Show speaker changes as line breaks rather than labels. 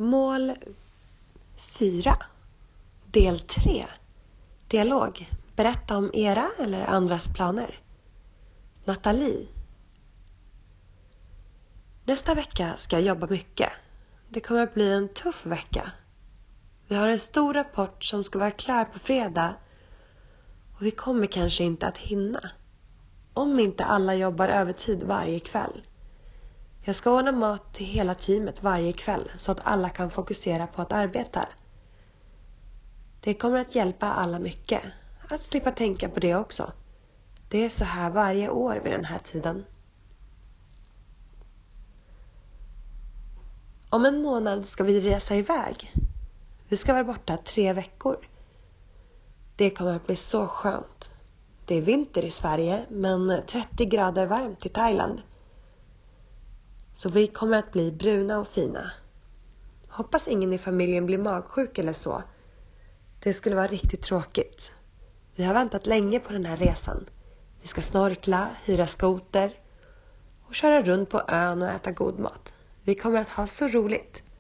Mål 4. Del 3. Dialog. Berätta om era eller andras planer. Nathalie. Nästa vecka ska jag jobba mycket. Det kommer att bli en tuff vecka. Vi har en stor rapport som ska vara klar på fredag. Och vi kommer kanske inte att hinna. Om inte alla jobbar övertid varje kväll. Jag ska ordna mat till hela teamet varje kväll så att alla kan fokusera på att arbeta. Det kommer att hjälpa alla mycket. Att slippa tänka på det också. Det är så här varje år vid den här tiden. Om en månad ska vi resa iväg. Vi ska vara borta 3 veckor. Det kommer att bli så skönt. Det är vinter i Sverige men 30 grader varmt i Thailand. Så vi kommer att bli bruna och fina. Hoppas ingen i familjen blir magsjuk eller så. Det skulle vara riktigt tråkigt. Vi har väntat länge på den här resan. Vi ska snorkla, hyra skoter och köra runt på ön och äta god mat. Vi kommer att ha så roligt.